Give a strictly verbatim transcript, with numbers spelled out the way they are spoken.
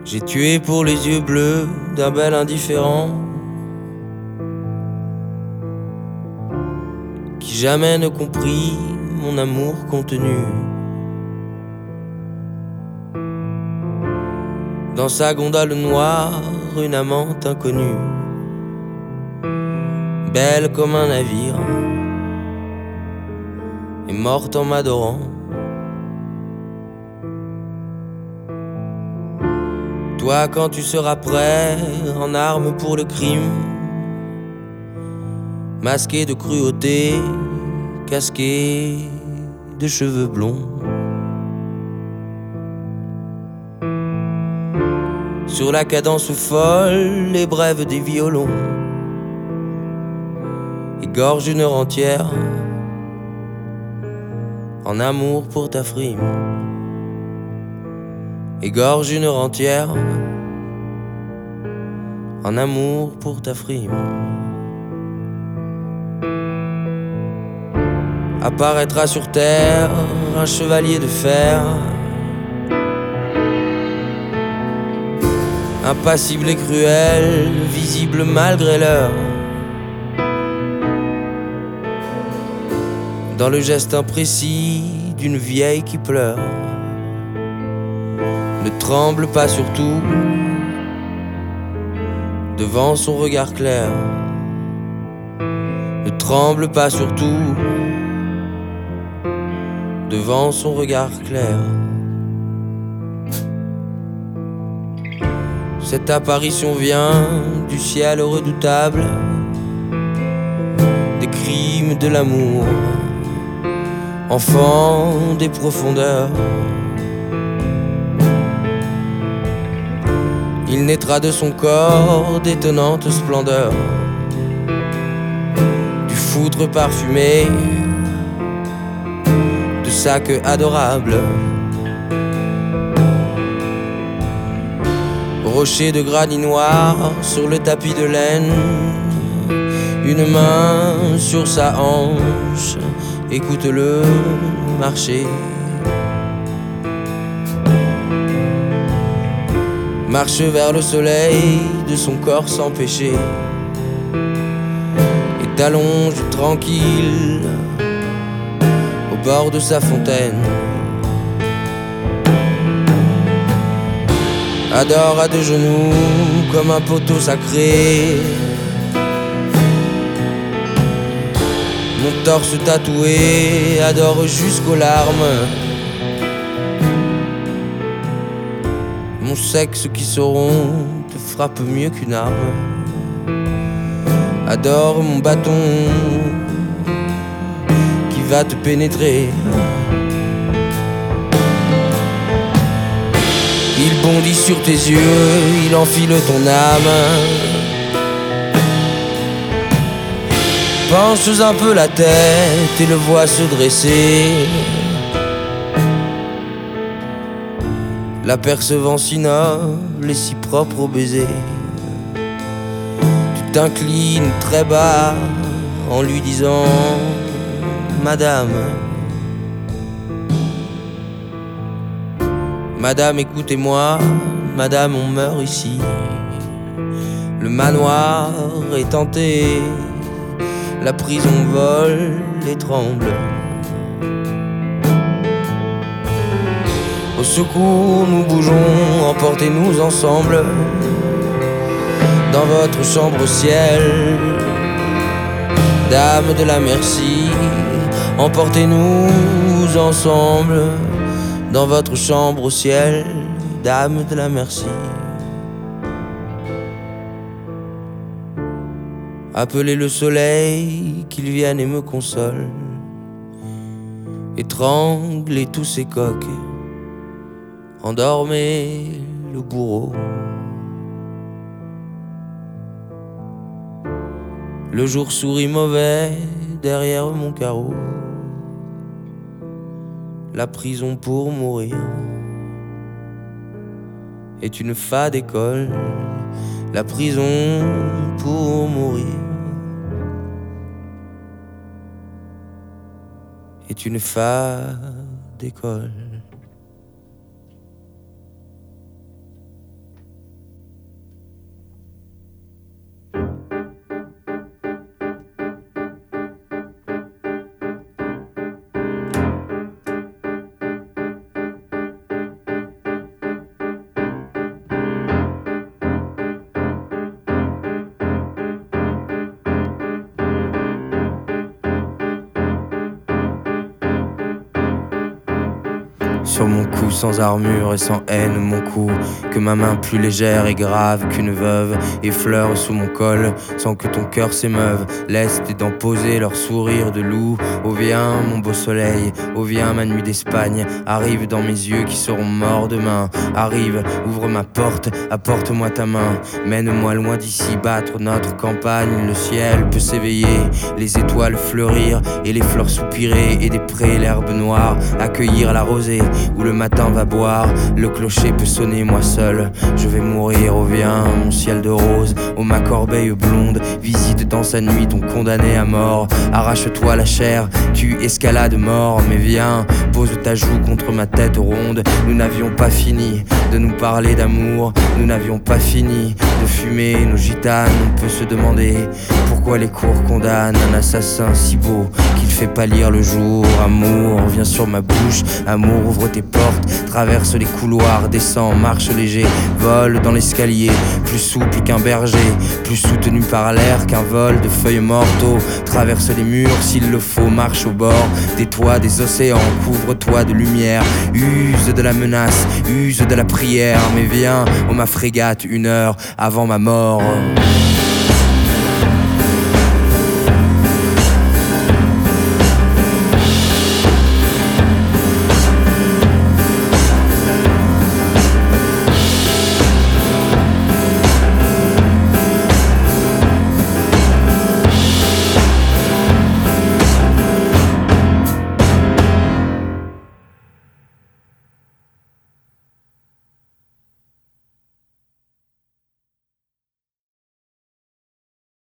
J'ai tué pour les yeux bleus d'un bel indifférent qui jamais ne comprit mon amour contenu. Dans sa gondole noire, une amante inconnue, belle comme un navire, est morte en m'adorant. Toi, quand tu seras prêt, en armes pour le crime, masqué de cruauté, casqué de cheveux blonds, sur la cadence folle et brève des violons, égorge une heure entière en amour pour ta frime. Égorge une heure entière en amour pour ta frime. Apparaîtra sur terre un chevalier de fer, impassible et cruel, visible malgré l'heure, dans le geste imprécis d'une vieille qui pleure. Ne tremble pas surtout devant son regard clair. Ne tremble pas surtout devant son regard clair. Cette apparition vient du ciel redoutable, des crimes de l'amour, enfant des profondeurs. Il naîtra de son corps d'étonnante splendeur, du foutre parfumé de sa queue adorable. Rocher de granit noir sur le tapis de laine, une main sur sa hanche, écoute-le marcher. Marche vers le soleil de son corps sans péché et t'allonge tranquille au bord de sa fontaine. Adore à deux genoux comme un poteau sacré mon torse tatoué, adore jusqu'aux larmes mon sexe qui sauront te frappe mieux qu'une arme. Adore mon bâton qui va te pénétrer. Il bondit sur tes yeux, il enfile ton âme. Penche un peu la tête et le vois se dresser, l'apercevant si noble et si propre au baiser. Tu t'inclines très bas en lui disant Madame, Madame écoutez-moi, Madame on meurt ici. Le manoir est tenté, la prison vole et tremble. Au secours nous bougeons, emportez-nous ensemble dans votre chambre au ciel. Dame de la merci, emportez-nous ensemble dans votre chambre au ciel. Dame de la merci. Appelez le soleil qu'il vienne et me console, étranglez tous ces coqs, endormez le bourreau. Le jour sourit mauvais derrière mon carreau, la prison pour mourir est une fade école. La prison pour mourir est une fade école. sur mon cou, sans armure et sans haine mon cou. Que ma main plus légère et grave qu'une veuve effleure sous mon col, sans que ton cœur s'émeuve. Laisse tes dents poser leur sourire de loup. Oh viens mon beau soleil, oh viens ma nuit d'Espagne. Arrive dans mes yeux qui seront morts demain. Arrive, ouvre ma porte, apporte-moi ta main. Mène-moi loin d'ici, battre notre campagne. Le ciel peut s'éveiller, les étoiles fleurir et les fleurs soupirer, et des prés l'herbe noire accueillir la rosée où le matin va boire. Le clocher peut sonner, moi seul je vais mourir. Oh viens mon ciel de rose, oh ma corbeille blonde, visite dans sa nuit ton condamné à mort. Arrache-toi la chair, tu escalades mort. Mais viens, pose ta joue contre ma tête ronde. Nous n'avions pas fini de nous parler d'amour, nous n'avions pas fini de fumer nos gitanes. On peut se demander pourquoi les cours condamnent un assassin si beau qu'il fait pâlir le jour. Amour, viens sur ma bouche, amour, ouvre tes portes, traverse les couloirs, descends, marche léger, vole dans l'escalier, plus souple qu'un berger, plus soutenu par l'air qu'un vol de feuilles mortes. Oh, traverse les murs s'il le faut, marche au bord des toits des océans, couvre-toi de lumière, use de la menace, use de la prière. Mais viens, oh ma frégate, une heure avant ma mort.